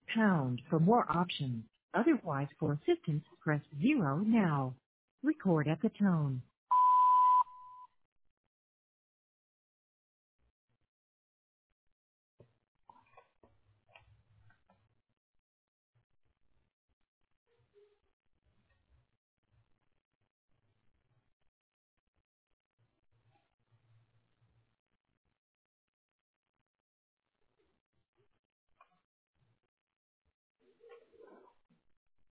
pound for more options. Otherwise, for assistance, press 0 now. Record at the tone.